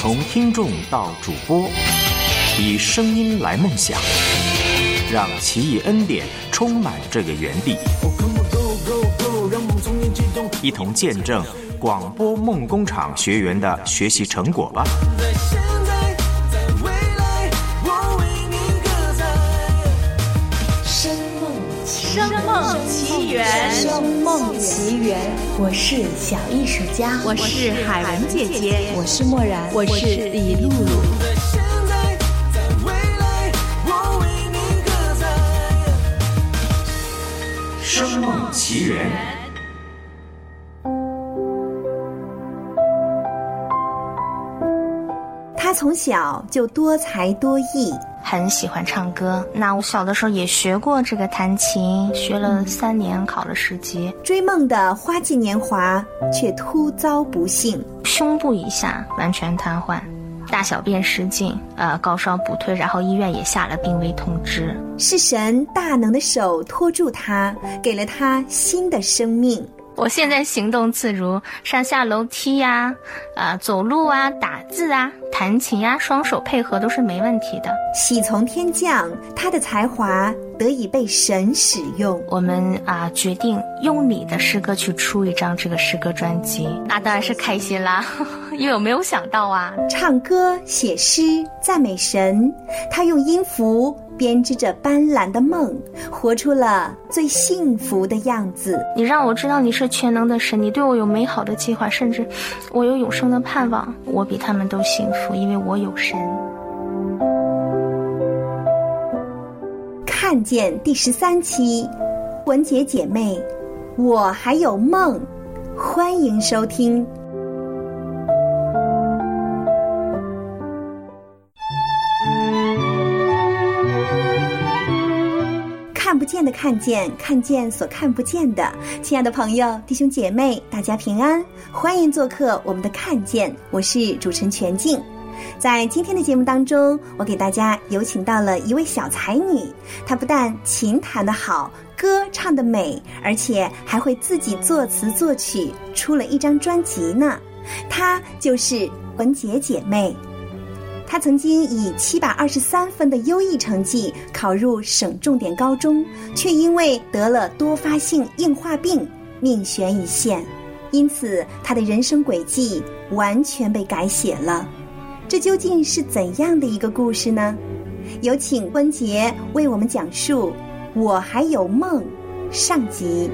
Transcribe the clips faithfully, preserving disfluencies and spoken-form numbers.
从听众到主播，以声音来梦想，让奇异恩典充满这个园地，一同见证广播梦工厂学员的学习成果吧。 声梦奇缘， 声梦奇缘，我是小艺术家， 我是海文姐姐， 我是默然， 我是李露露。 声梦奇缘。 他从小就多才多艺， 很喜欢唱歌。那我小的时候也学过这个弹琴，学了三年，考了十级。 追梦的花季年华却突遭不幸， 胸部以下完全瘫痪，大小便失禁，呃，高烧不退，然后医院也下了病危通知。 是神大能的手托住他，给了他新的生命。 我现在行动自如，上下楼梯呀、啊、呃，走路啊，打字啊，弹琴呀、啊，双手配合都是没问题的。 喜从天降，他的才华得以被神使用。 我们啊、呃、决定用你的诗歌去出一张这个诗歌专辑，那当然是开心啦，因为我没有想到啊， 唱歌、写诗、赞美神，他用音符编织着斑斓的梦，活出了最幸福的样子。 你让我知道你是全能的神，你对我有美好的计划，甚至我有永生的盼望。我比他们都幸福，因为我有神。 看见第十三期，文姐姐妹，我还有梦，欢迎收听。看不见的看见，看见所看不见的。亲爱的朋友、弟兄姐妹，大家平安，欢迎做客我们的看见，我是主持人全静。在今天的节目当中，我给大家有请到了一位小才女，她不但琴弹得好，歌唱得美，而且还会自己作词作曲，出了一张专辑呢。她就是文杰姐妹。她曾经以七百二十三分的优异成绩考入省重点高中，却因为得了多发性硬化病，命悬一线，因此她的人生轨迹完全被改写了。这究竟是怎样的一个故事呢？有请温杰为我们讲述《我还有梦》上集。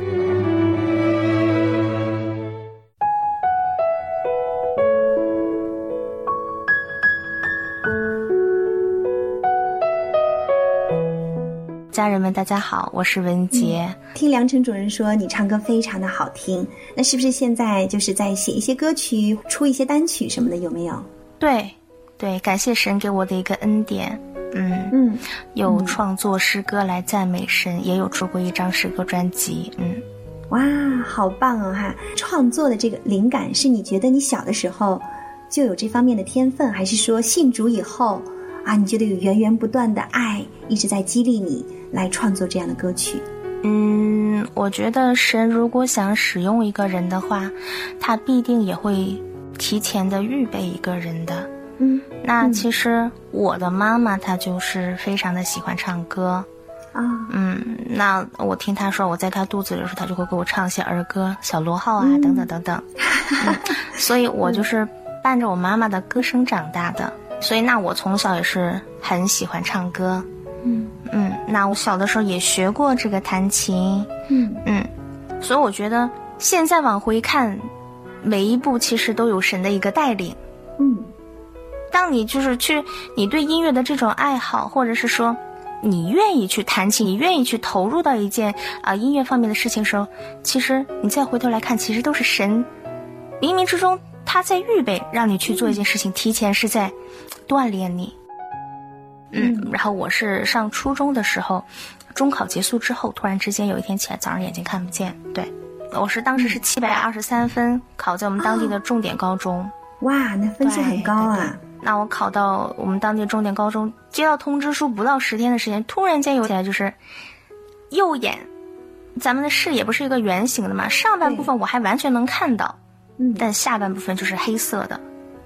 家人们大家好，我是文杰、 嗯、听梁晨主任说你唱歌非常的好听，那是不是现在就是在写一些歌曲，出一些单曲什么的，有没有？ 对对，感谢神给我的一个恩典。嗯嗯， 有创作诗歌来赞美神、嗯、也有出过一张诗歌专辑。嗯， 哇，好棒哦哈！创作的这个灵感是你觉得你小的时候就有这方面的天分，还是说信主以后啊，你觉得有源源不断的爱一直在激励你来创作这样的歌曲？ 嗯，我觉得神如果想使用一个人的话，他必定也会提前的预备一个人的。 嗯， 那其实我的妈妈她就是非常的喜欢唱歌啊。 嗯，那我听她说我在她肚子里的时候，她就会给我唱一些儿歌，小螺号啊、嗯、等等等等。嗯，所以我就是伴着我妈妈的歌声长大的，所以那我从小也是很喜欢唱歌。 嗯嗯，那我小的时候也学过这个弹琴。 嗯嗯，所以我觉得现在往回看，每一步其实都有神的一个带领。 嗯， 当你就是去你对音乐的这种爱好，或者是说你愿意去弹琴，你愿意去投入到一件啊、呃、音乐方面的事情的时候，其实你再回头来看，其实都是神冥冥之中他在预备让你去做一件事情，提前是在锻炼你。嗯，然后我是上初中的时候，中考结束之后，突然之间有一天起来早上眼睛看不见。对，我是当时是七百二十三分，考在我们当地的重点高中。 哦，哇，那分数很高啊。 对对对，那我考到我们当地重点高中，接到通知书不到十天的时间，突然间有起来就是右眼，咱们的视野不是一个圆形的嘛，上半部分我还完全能看到， 嗯， 但下半部分就是黑色的。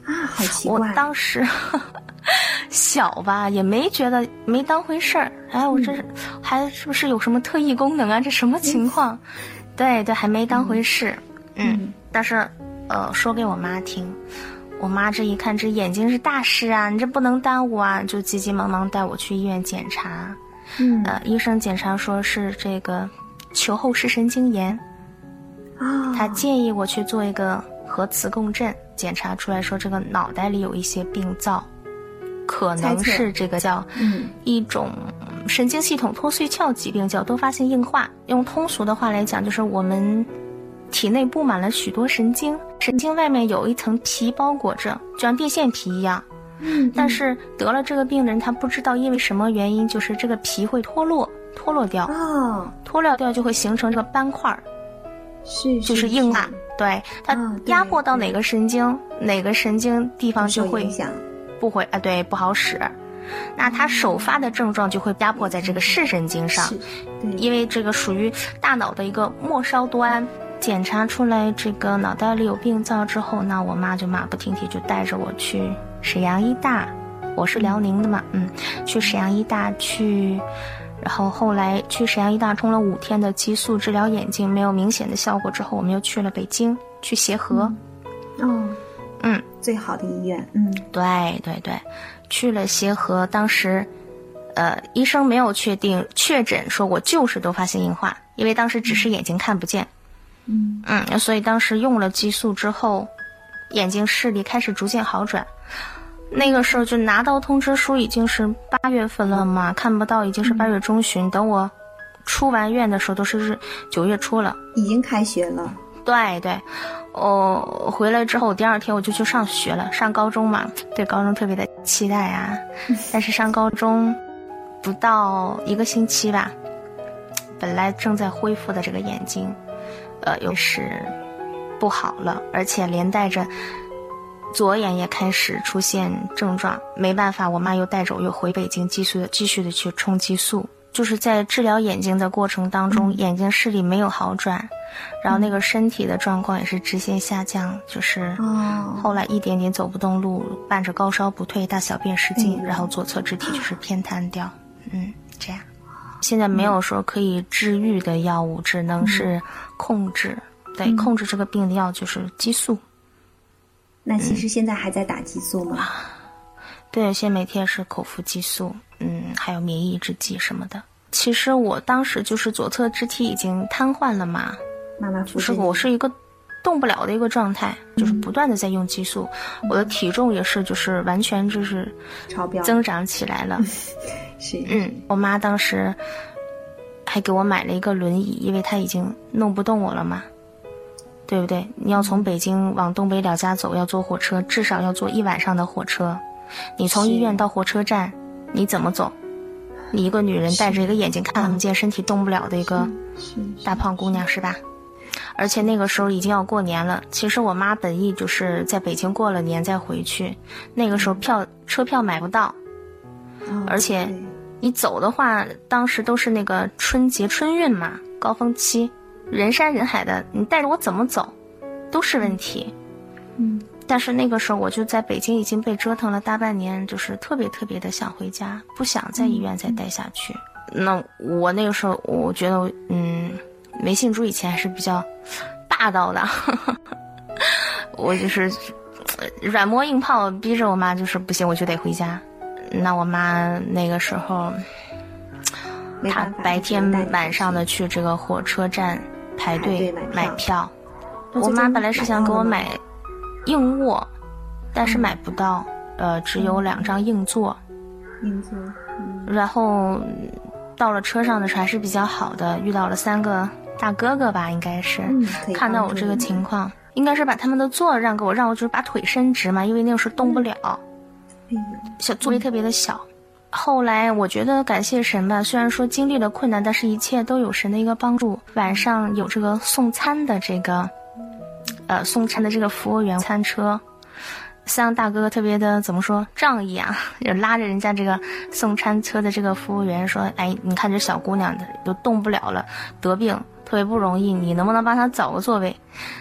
啊，好奇怪！ 我当时呵呵小吧，也没觉得没当回事儿。哎，我这是、嗯、还是不是有什么特异功能啊？这什么情况？嗯、对对，还没当回事。嗯，嗯但是呃，说给我妈听，我妈这一看，这眼睛是大事啊，你这不能耽误啊，就急急忙忙带我去医院检查。嗯，呃，医生检查说是这个球后视神经炎。 哦， 他建议我去做一个核磁共振。检查出来说这个脑袋里有一些病灶，可能是这个叫一种神经系统脱髓鞘疾病，叫多发性硬化。用通俗的话来讲，就是我们体内布满了许多神经，神经外面有一层皮包裹着，就像电线皮一样。 嗯， 但是得了这个病人他不知道因为什么原因，就是这个皮会脱落脱落掉， 哦， 脱落掉就会形成这个斑块， 是就是硬化。对，它压迫到哪个神经、哦、哪个神经地方就会不会啊，对，不好使。那它首发的症状就会压迫在这个视神经上，因为这个属于大脑的一个末梢端。检查出来这个脑袋里有病灶之后，那我妈就马不停蹄就带着我去沈阳医大，我是辽宁的嘛，嗯，去沈阳医大去。然后后来去沈阳医大冲了五天的激素治疗眼睛，没有明显的效果之后，我们又去了北京去协和。 嗯、哦， 嗯， 最好的医院。嗯， 对对对，去了协和，当时，呃，医生没有确定确诊说我就是多发性硬化，因为当时只是眼睛看不见。 嗯嗯，所以当时用了激素之后，眼睛视力开始逐渐好转。那个时候就拿到通知书已经是八月份了嘛，看不到已经是八月中旬，等我出完院的时候都是九月初了， 已经开学了。 对对，我回来之后第二天我就去上学了，上高中嘛，对高中特别的期待啊。但是上高中不到一个星期吧，本来正在恢复的这个眼睛，呃，又是不好了，而且连带着左眼也开始出现症状，没办法，我妈又带着我又回北京继续的继续的去冲激素。就是在治疗眼睛的过程当中，嗯、眼睛视力没有好转，然后那个身体的状况也是直线下降，就是后来一点点走不动路，伴着高烧不退，大小便失禁，然后左侧肢体就是偏瘫掉。嗯，这样。现在没有说可以治愈的药物，只能是控制。嗯、对，控制这个病的药就是激素。 那其实现在还在打激素吗？ 嗯、对，现在每天是口服激素，嗯，还有免疫抑制剂什么的。其实我当时就是左侧肢体已经瘫痪了嘛， 妈妈就是我是一个动不了的一个状态，嗯、就是不断的在用激素，嗯、我的体重也是就是完全就是超标增长起来了。 是， 嗯，我妈当时还给我买了一个轮椅，因为她已经弄不动我了嘛。对不对？你要从北京往东北了家走，要坐火车，至少要坐一晚上的火车。你从医院到火车站，你怎么走？你一个女人带着一个眼睛看不见、身体动不了的一个大胖姑娘，是吧？而且那个时候已经要过年了。其实我妈本意就是在北京过了年再回去，那个时候票车票买不到，而且你走的话，当时都是那个春节春运嘛，高峰期。人山人海的，你带着我怎么走都是问题。 嗯， 但是那个时候我就在北京已经被折腾了大半年，就是特别特别的想回家，不想在医院再待下去。嗯、那我那个时候我觉得嗯没信主以前还是比较霸道的，我就是软磨硬泡逼着我妈，就是不行我就得回家。那我妈那个时候她白天晚上的去这个火车站排队买票，我妈本来是想给我买硬卧，但是买不到，呃，只有两张硬座。 硬座。嗯、 然后到了车上的时候还是比较好的，遇到了三个大哥哥吧，应该是、 嗯、 看到我这个情况，应该是把他们的座让给我，让我就是把腿伸直嘛，因为那个时候动不了， 嗯、 小座位特别的小。后来我觉得感谢神吧，虽然说经历了困难，但是一切都有神的一个帮助。晚上有这个送餐的这个呃送餐的这个服务员餐车，三个大哥哥特别的怎么说仗义啊，就拉着人家这个送餐车的这个服务员说，哎，你看这小姑娘的都动不了了，得病特别不容易，你能不能帮她找个座位？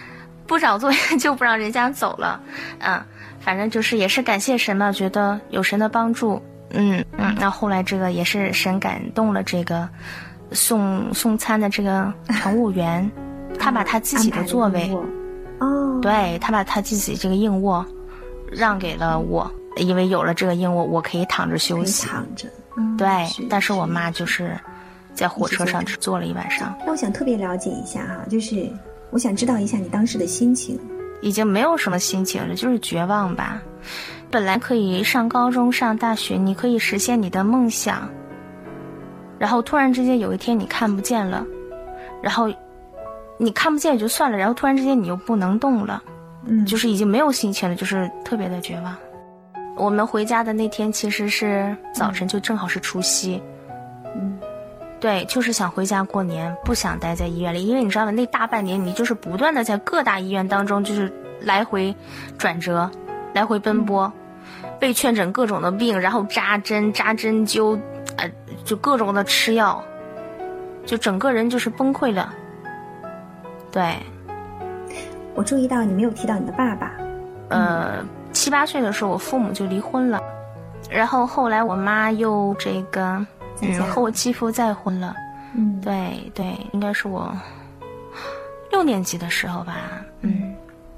不找作业就不让人家走了，嗯，反正就是也是感谢神吧，觉得有神的帮助，嗯嗯，那后来这个也是神感动了这个送送餐的这个乘务员，他把他自己的座位， 哦， 对，他把他自己这个硬卧让给了我，因为有了这个硬卧，我可以躺着休息， 躺着，嗯、 对是， 但是我妈就是在火车上只坐了一晚上。 我想特别了解一下哈，就是我想知道一下你当时的心情。 已经没有什么心情了，就是绝望吧。本来可以上高中上大学，你可以实现你的梦想，然后突然之间有一天你看不见了，然后你看不见也就算了，然后突然之间你又不能动了， 嗯， 就是已经没有心情了，就是特别的绝望。我们回家的那天其实是早晨，就正好是除夕， 嗯， 对，就是想回家过年，不想待在医院里，因为你知道吗？那大半年你就是不断的在各大医院当中就是来回转折，来回奔波，嗯、被确诊各种的病，然后扎针、扎针灸，呃，就各种的吃药，就整个人就是崩溃了。对， 我注意到你没有提到你的爸爸。 呃，七八岁的时候，我父母就离婚了，然后后来我妈又这个。嗯，和我继父再婚了， 嗯， 对对，应该是我六年级的时候吧，嗯，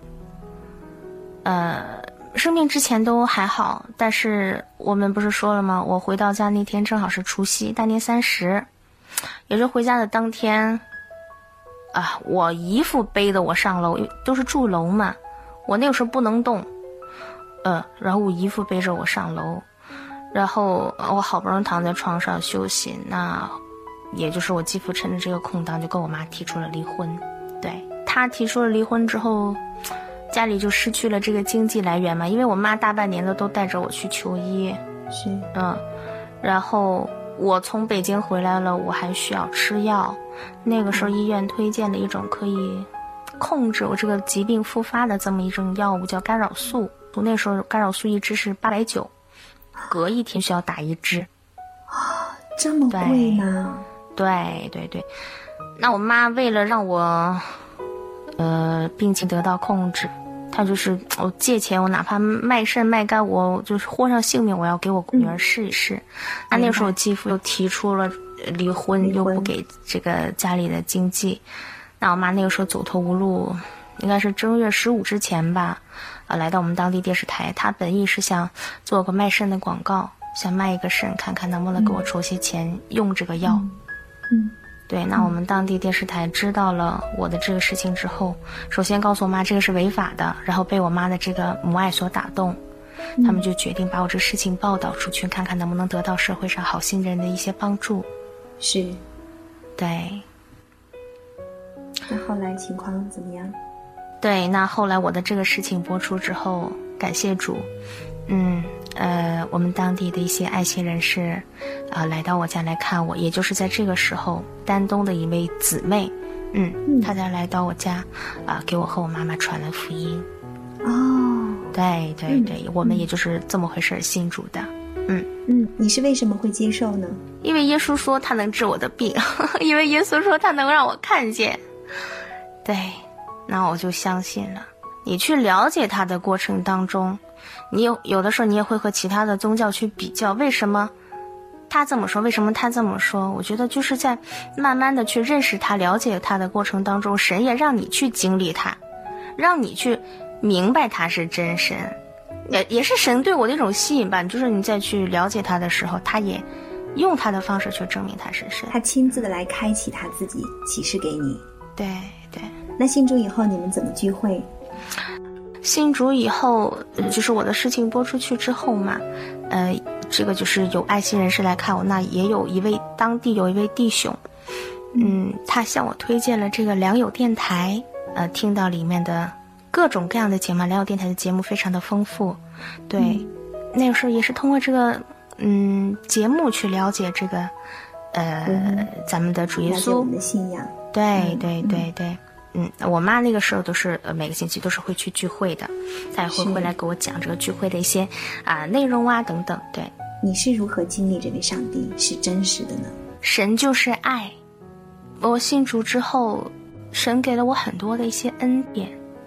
呃，生病之前都还好，但是我们不是说了吗？我回到家那天正好是除夕，大年三十，也是回家的当天，啊，我姨父背着我上楼，都是住楼嘛，我那个时候不能动，呃，然后我姨父背着我上楼。然后我好不容易躺在床上休息，那也就是我继父趁着这个空档就跟我妈提出了离婚。对，他提出了离婚之后，家里就失去了这个经济来源嘛，因为我妈大半年的都带着我去求医， 是， 嗯，然后我从北京回来了，我还需要吃药，那个时候医院推荐了一种可以控制我这个疾病复发的这么一种药物，叫干扰素，那时候干扰素一支是八百九。隔一天需要打一支， 啊，这么贵呢？ 对对对，那我妈为了让我，呃，病情得到控制，她就是我借钱，我哪怕卖肾卖肝，我就是豁上性命，我要给我女儿试一试。那、嗯、那时候我继父又提出了离婚，离婚又不给这个家里的经济，那我妈那个时候走投无路，应该是正月十五之前吧。啊，来到我们当地电视台，他本意是想做个卖肾的广告，想卖一个肾，看看能不能给我筹些钱、嗯、用这个药。 嗯， 对，那我们当地电视台知道了我的这个事情之后，首先告诉我妈这个是违法的，然后被我妈的这个母爱所打动，嗯、他们就决定把我这事情报道出去，看看能不能得到社会上好心人的一些帮助。 是， 对。 那后来情况怎么样？ 对，那后来我的这个事情播出之后，感谢主，嗯，呃，我们当地的一些爱心人士，啊、呃，来到我家来看我，也就是在这个时候，丹东的一位姊妹，嗯，嗯她才来到我家，啊、呃，给我和我妈妈传了福音。 哦， 对对对，嗯、我们也就是这么回事信主的，嗯嗯，你是为什么会接受呢？ 因为耶稣说他能治我的病，因为耶稣说他能让我看见，对。那我就相信了。你去了解它的过程当中，你有有的时候你也会和其他的宗教去比较，为什么他这么说，为什么他这么说？我觉得就是在慢慢的去认识他、了解他的过程当中，神也让你去经历他，让你去明白他是真神，也也是神对我的一种吸引吧。就是你再去了解他的时候，他也用他的方式去证明他是神， 他亲自的来开启他自己，启示给你。 对对。 那信主以后你们怎么聚会？ 信主以后，就是我的事情播出去之后嘛，呃，这个就是有爱心人士来看我，那也有一位当地有一位弟兄，嗯，他向我推荐了这个良友电台，呃，听到里面的各种各样的节目，良友电台的节目非常的丰富，对，嗯、那个时候也是通过这个嗯节目去了解这个呃、嗯、咱们的主耶稣，了解我们的信仰， 对对对对。嗯，我妈那个时候都是呃每个星期都是会去聚会的，她也会回来给我讲这个聚会的一些啊、呃、内容啊等等。对， 你是如何经历这位上帝是真实的呢？ 神就是爱。我信主之后，神给了我很多的一些恩典，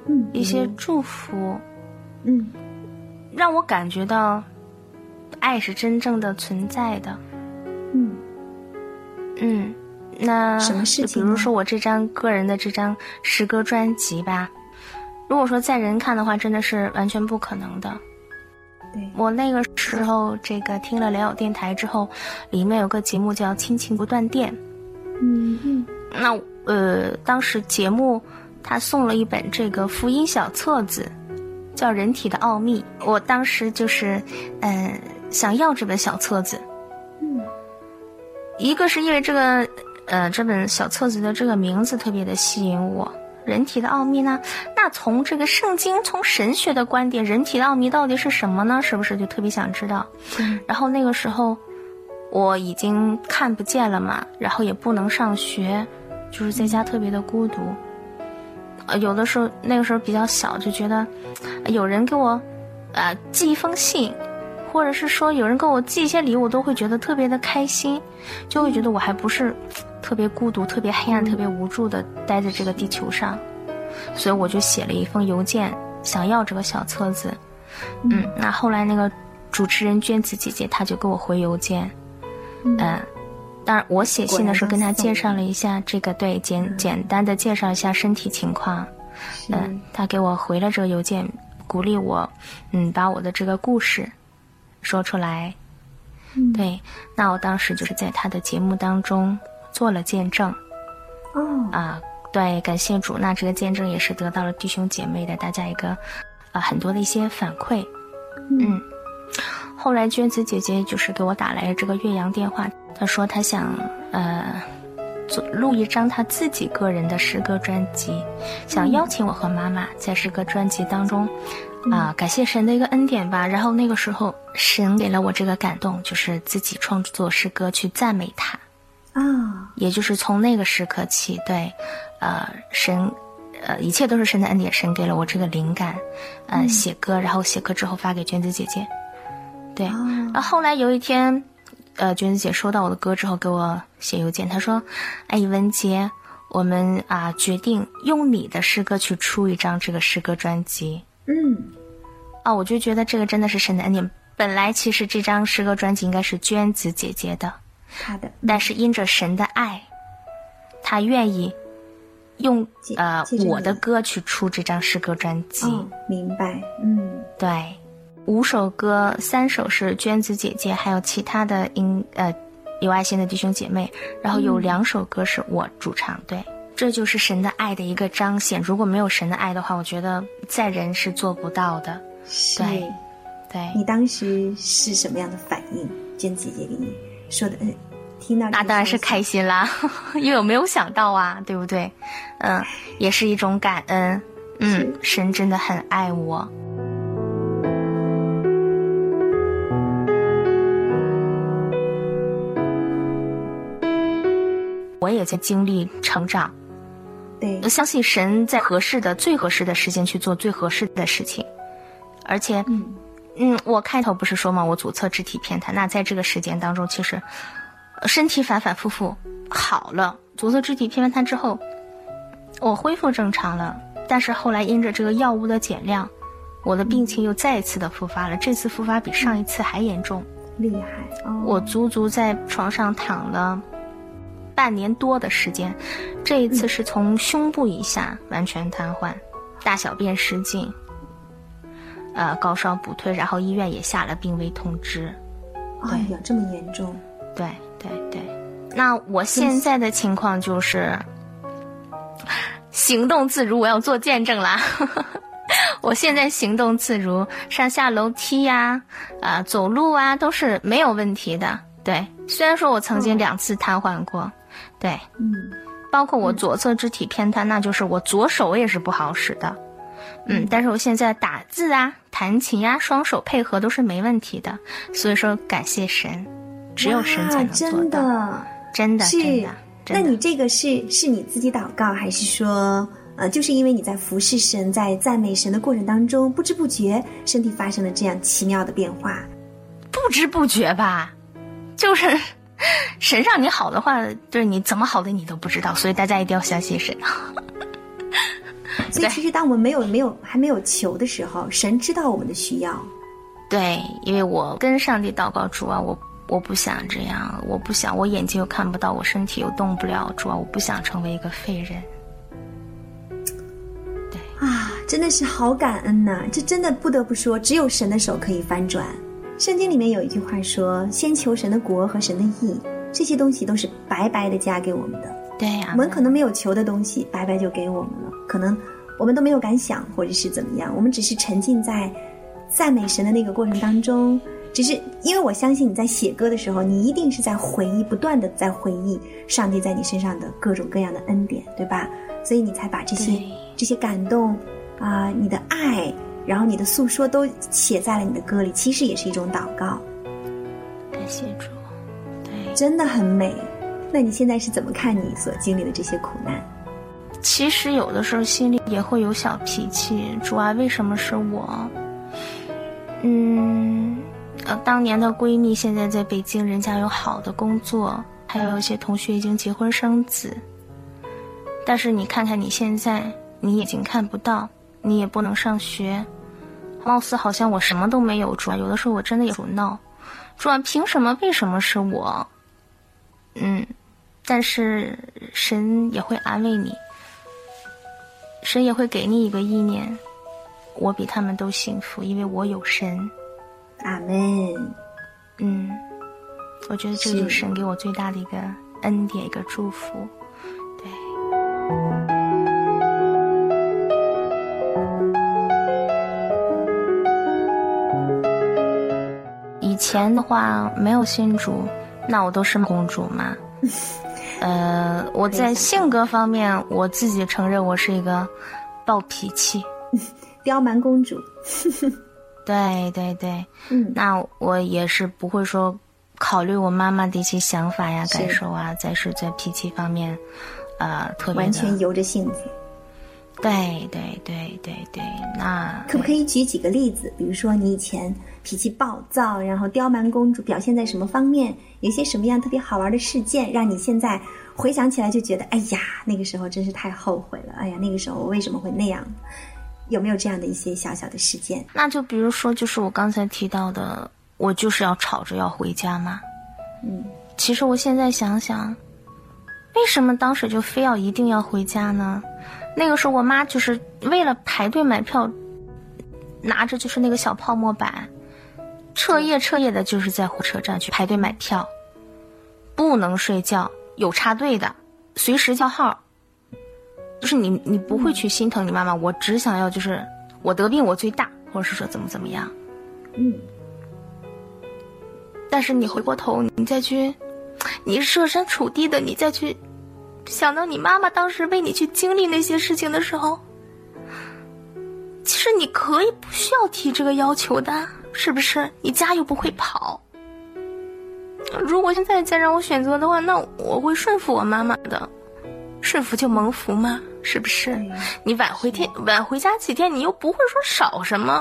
嗯， 一些祝福， 嗯， 让我感觉到爱是真正的存在的。 嗯嗯，那什么事情呢？ 就比如说我这张个人的这张诗歌专辑吧，如果说在人看的话，真的是完全不可能的。 对， 我那个时候这个听了良友电台之后，里面有个节目叫《亲情不断电》。 嗯嗯， 那呃，当时节目他送了一本这个福音小册子，叫《人体的奥秘》。我当时就是呃想要这本小册子。 嗯， 一个是因为这个呃这本小册子的这个名字特别的吸引我。人体的奥秘呢？那从这个圣经、从神学的观点，人体的奥秘到底是什么呢？是不是就特别想知道？ 嗯， 然后那个时候我已经看不见了嘛，然后也不能上学，就是在家特别的孤独。呃，有的时候那个时候比较小，就觉得有人给我呃寄一封信，或者是说有人给我寄一些礼物，我都会觉得特别的开心，就会觉得我还不是特别孤独、特别黑暗、特别无助的待在这个地球上。所以我就写了一封邮件，想要这个小册子。嗯，那后来那个主持人娟子姐姐，她就给我回邮件。嗯、呃，当然我写信的时候跟她介绍了一下这个，对，简、嗯、简单的介绍一下身体情况。嗯、呃，她给我回了这个邮件，鼓励我，嗯，把我的这个故事说出来。嗯，对，那我当时就是在她的节目当中做了见证。 哦， 啊、呃。对，感谢主。那这个见证也是得到了弟兄姐妹的大家一个呃很多的一些反馈。嗯，嗯后来娟子姐姐就是给我打来了这个岳阳电话，她说她想呃做录一张她自己个人的诗歌专辑，想邀请我和妈妈在诗歌专辑当中啊、呃、感谢神的一个恩典吧。然后那个时候神给了我这个感动，就是自己创作诗歌去赞美他。 啊、哦， 也就是从那个时刻起，对，呃，神，呃，一切都是神的恩典，神给了我这个灵感，呃，嗯、写歌，然后写歌之后发给娟子姐姐，对，哦、然后后来有一天，呃，娟子姐收到我的歌之后，给我写邮件，她说：“哎，文杰，我们啊、呃、决定用你的诗歌去出一张这个诗歌专辑。” 嗯， 啊，我就觉得这个真的是神的恩典。本来其实这张诗歌专辑应该是娟子姐姐的。 他的， 但是因着神的爱，他愿意用呃我的歌去出这张诗歌专辑。 哦，明白，嗯， 对，五首歌，三首是娟子姐姐，还有其他的音呃有爱心的弟兄姐妹，然后有两首歌是我主唱。对，这就是神的爱的一个彰显。如果没有神的爱的话，我觉得在人是做不到的。 是， 对，对。 你当时是什么样的反应？娟子姐姐给你说的，嗯，听到那当然是开心啦，因为我没有想到啊，对不对？嗯，也是一种感恩。嗯，神真的很爱我。我也在经历成长。 对， 我相信神在合适的、最合适的时间去做最合适的事情，而且，嗯。嗯，我开头不是说嘛，我左侧肢体偏瘫，那在这个时间当中，其实身体反反复复好了，左侧肢体偏瘫之后，我恢复正常了，但是后来因着这个药物的减量，我的病情又再一次的复发了，这次复发比上一次还严重， 厉害哦！ 我足足在床上躺了半年多的时间，这一次是从胸部以下完全瘫痪，大小便失禁。呃，高烧不退，然后医院也下了病危通知。 哎呀，这么严重！ 对对对，那我现在的情况就是行动自如，我要做见证啦。我现在行动自如，上下楼梯呀、啊、呃，走路啊，都是没有问题的。对，虽然说我曾经两次瘫痪过，哦、对， 嗯， 包括我左侧肢体偏瘫，那就是我左手也是不好使的。嗯，但是我现在打字啊、弹琴啊，双手配合都是没问题的，所以说感谢神，只有神才能做到。真的，真的，真的。 那你这个是是你自己祷告，还是说，呃，就是因为你在服侍神、在赞美神的过程当中，不知不觉身体发生了这样奇妙的变化？ 不知不觉吧，就是神让你好的话，就是你怎么好的你都不知道，所以大家一定要相信神。 所以其实当我们没有没有还没有求的时候，神知道我们的需要。 对，因为我跟上帝祷告，主啊，我我不想这样，我不想，我眼睛又看不到，我身体又动不了，主啊，我不想成为一个废人。对啊，真的是好感恩呐、啊！这真的不得不说，只有神的手可以翻转。圣经里面有一句话说：“先求神的国和神的义，这些东西都是白白的加给我们的。” 对呀、啊， 我们可能没有求的东西，白白就给我们了，可能我们都没有敢想，或者是怎么样，我们只是沉浸在赞美神的那个过程当中。只是因为我相信你在写歌的时候，你一定是在回忆，不断的在回忆上帝在你身上的各种各样的恩典，对吧？所以你才把这些这些感动啊、呃，你的爱，然后你的诉说都写在了你的歌里，其实也是一种祷告。 感谢主，对， 真的很美。那你现在是怎么看你所经历的这些苦难？ 其实有的时候心里也会有小脾气，主啊，为什么是我？嗯，呃，当年的闺蜜现在在北京，人家有好的工作，还有一些同学已经结婚生子。但是你看看你现在，你眼睛看不到，你也不能上学，貌似好像我什么都没有。主啊，有的时候我真的有闹，主啊，凭什么？为什么是我？嗯，但是神也会安慰你，神也会给你一个意念，我比他们都幸福，因为我有神。 阿们。 嗯，我觉得这就是神给我最大的一个恩典，一个祝福。对。以前的话没有信主，那我都是公主嘛。呃，我在性格方面，我自己承认我是一个暴脾气、 刁蛮公主。 对对对， 嗯， 那我也是不会说考虑我妈妈的一些想法呀、感受啊，再是在脾气方面，呃，特别的完全由着性子。 对对对对对，那可不可以举几个例子？比如说你以前脾气暴躁，然后刁蛮公主表现在什么方面？有一些什么样特别好玩的事件，让你现在回想起来就觉得，哎呀，那个时候真是太后悔了。哎呀，那个时候我为什么会那样？有没有这样的一些小小的事件？ 那就比如说，就是我刚才提到的，我就是要吵着要回家嘛。 嗯， 其实我现在想想，为什么当时就非要一定要回家呢？那个时候我妈就是为了排队买票，拿着就是那个小泡沫板，彻夜彻夜的就是在火车站去排队买票，不能睡觉，有插队的，随时叫号。就是你你不会去心疼你妈妈，我只想要就是我得病我最大，或者是说怎么怎么样。 嗯。 但是你回过头，你再去，你设身处地的，你再去想到你妈妈当时为你去经历那些事情的时候，其实你可以不需要提这个要求的，是不是？你家又不会跑。如果现在再让我选择的话，那我会顺服我妈妈的，顺服就蒙福嘛，是不是？你晚回天晚回家几天，你又不会说少什么。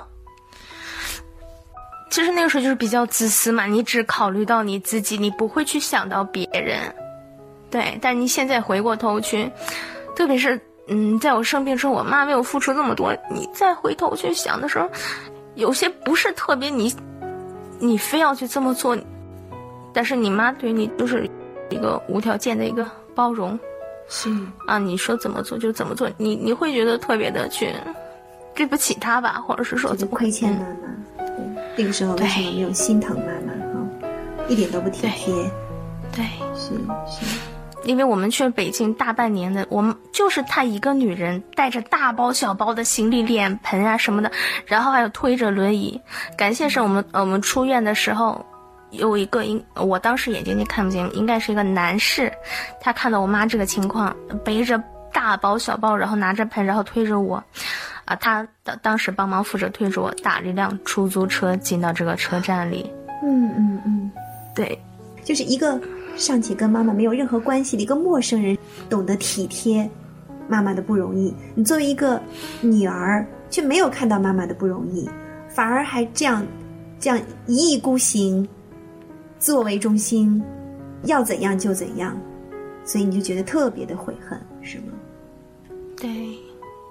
其实那个时候就是比较自私嘛，你只考虑到你自己，你不会去想到别人。对，但你现在回过头去，特别是嗯，在我生病之后，我妈为我付出这么多，你再回头去想的时候，有些不是特别你你非要去这么做，但是你妈对你就是一个无条件的一个包容。 是啊，你说怎么做就怎么做，你你会觉得特别的去对不起她吧，或者是说怎么亏欠妈妈。嗯、那个时候为什么没有心疼妈妈哈？一点都不体贴。 对， 是是。 因为我们去北京大半年的，我们就是她一个女人，带着大包小包的行李、脸盆啊什么的，然后还有推着轮椅。感谢是我们我们出院的时候。有一个应我当时眼睛就看不见，应该是一个男士，他看到我妈这个情况，背着大包小包，然后拿着盆，然后推着我，啊，他当当时帮忙负责推着我，打了一辆出租车进到这个车站里。 嗯嗯嗯， 对， 就是一个尚且跟妈妈没有任何关系的一个陌生人，懂得体贴妈妈的不容易。你作为一个女儿，却没有看到妈妈的不容易，反而还这样这样一意孤行。自我为中心，要怎样就怎样，所以你就觉得特别的悔恨，是吗？ 对。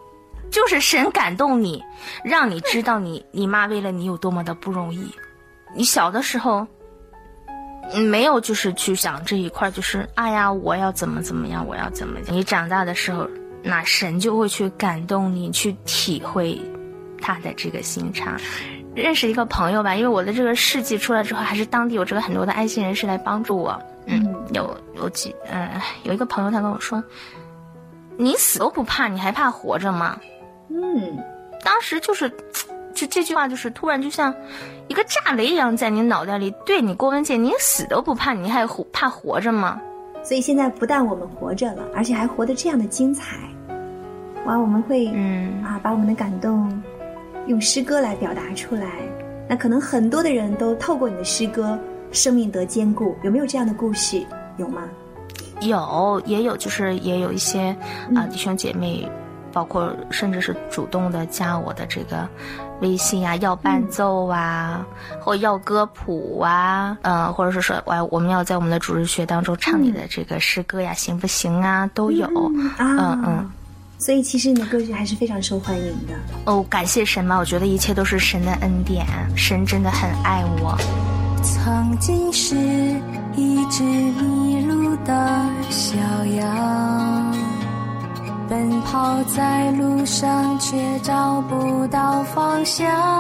就是神感动你，让你知道你你妈为了你有多么的不容易。你小的时候没有就是去想这一块，就是哎呀我要怎么怎么样，我要怎么样。你长大的时候，那神就会去感动你，去体会他的这个心肠。认识一个朋友吧，因为我的这个事迹出来之后，还是当地有这个很多的爱心人士来帮助我。嗯，有有几嗯、呃，有一个朋友他跟我说，你死都不怕，你还怕活着吗？ 嗯，当时就是就这句话就是突然就像一个炸雷一样在你脑袋里。对，你郭文健，你死都不怕，你还活怕活着吗？ 所以现在不但我们活着了，而且还活得这样的精彩。哇，我们会嗯啊把我们的感动用诗歌来表达出来。那可能很多的人都透过你的诗歌生命得坚固，有没有这样的故事？有吗？ 有，也有，就是也有一些啊、呃、弟兄姐妹，包括甚至是主动的加我的这个微信啊，要伴奏啊，嗯、或要歌谱啊，呃，或者是说，哎，我们要在我们的主日学当中唱你的这个诗歌呀，嗯、行不行啊？都有， 嗯啊、 嗯嗯。 所以其实你的歌曲还是非常受欢迎的。 哦，感谢神吧，我觉得一切都是神的恩典，神真的很爱我。 曾经是一只迷路的小羊，奔跑在路上却找不到方向，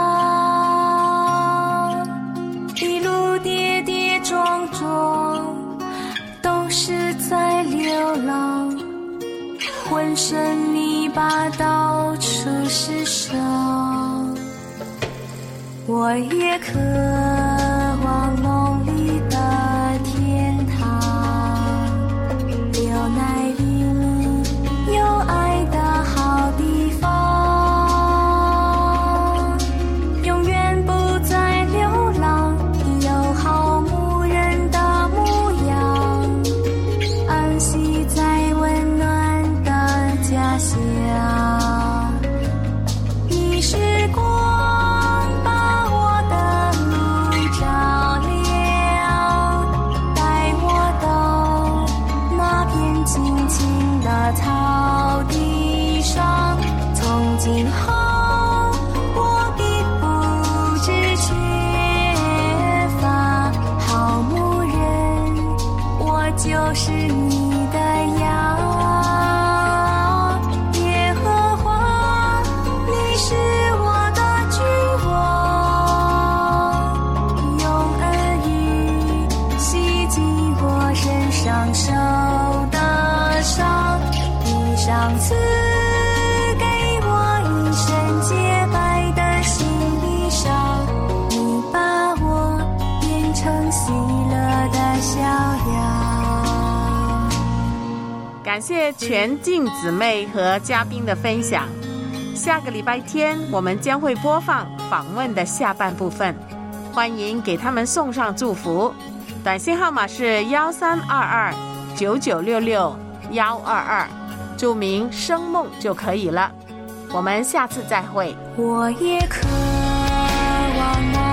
一路跌跌撞撞，都是在流浪，浑身泥巴到处是伤。我也渴望梦里的天堂，流奶与蜜，有爱的好地方，永远不再流浪，有好牧人的牧羊，安息在温暖的家乡。你是光，草地上，从今后我必不致缺乏好牧人，我就是你的羊。耶和华，你是我的君王，用恩雨洗净我身上受的伤，上次给我一身洁白的新衣裳，你把我变成喜乐的小羊。 感谢全静姊妹和嘉宾的分享。下个礼拜天我们将会播放访问的下半部分，欢迎给他们送上祝福。短信号码是幺三二二九九六六幺二二。注明生梦就可以了。我们下次再会。 我也渴望